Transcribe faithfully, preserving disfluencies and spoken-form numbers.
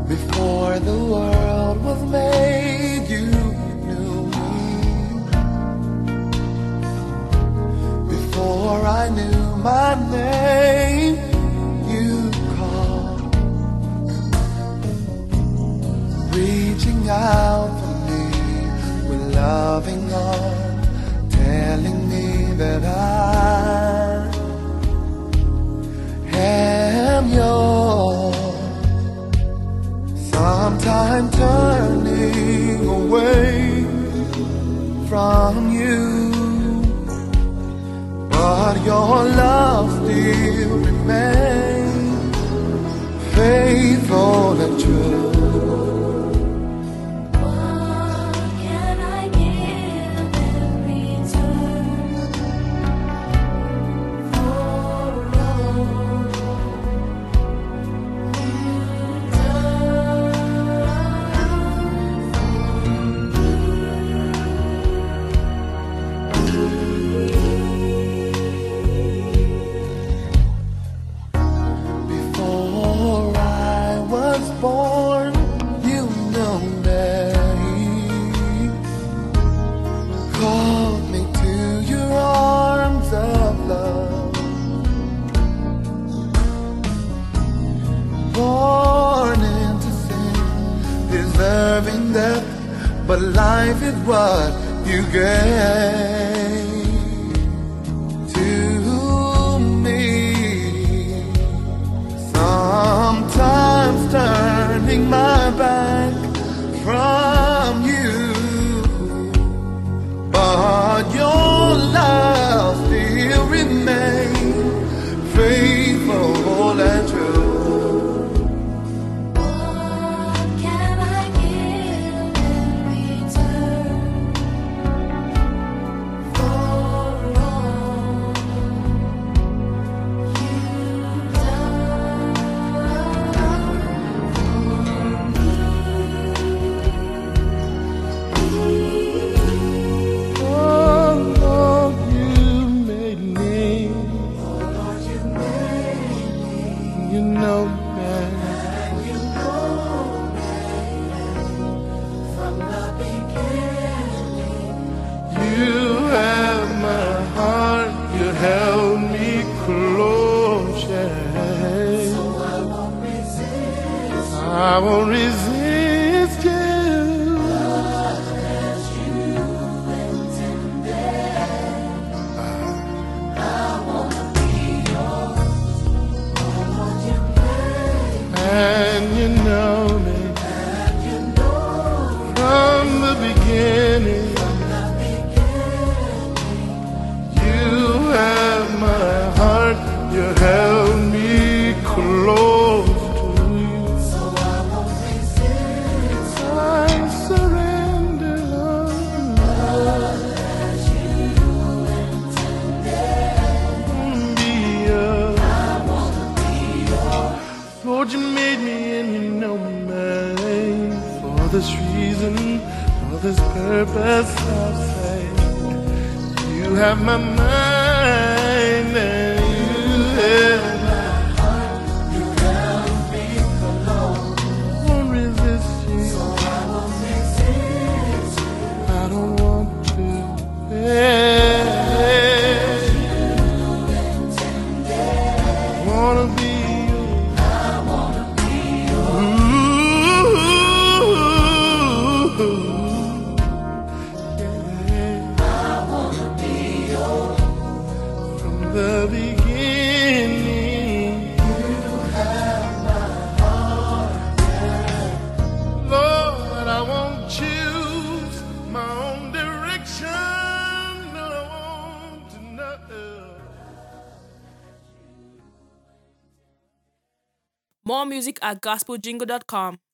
Before the world was made, you knew me. Before I knew my name, you called, reaching out for me with loving arms, telling me that I am yours. Sometime turning away from you, but your love still remains faithful and true. Born, you know me, called me to your arms of love. Born into sin, deserving death, but life is what you gave to me. Sometimes turning my back from you, but your love still remains faithful and true. What can I give in return for all you've done? You know me, And you know me from the beginning. you have my heart, you held me close, yeah. So I won't resist. I won't resist you. But as you intended, I wanna be yours. I want you baby. And you know me And you know from the beginning. from the beginning. You have my heart, you held me close to you. So I won't resist. I surrender, Lord, As you intended, be yours. I wanna be yours. Lord, you made me and you know me. For this reason, for this purpose, I'll say, you have my mind and you have my Heart, you held me close. won't resist you. I won't resist. I don't want to. Yeah. Wanna be yours. I wanna be yours. Ooh. Yeah. I wanna be yours. From the beginning, You have my heart. Lord, I won't choose my own direction. No, I want to know. More music at gospel jingle dot com.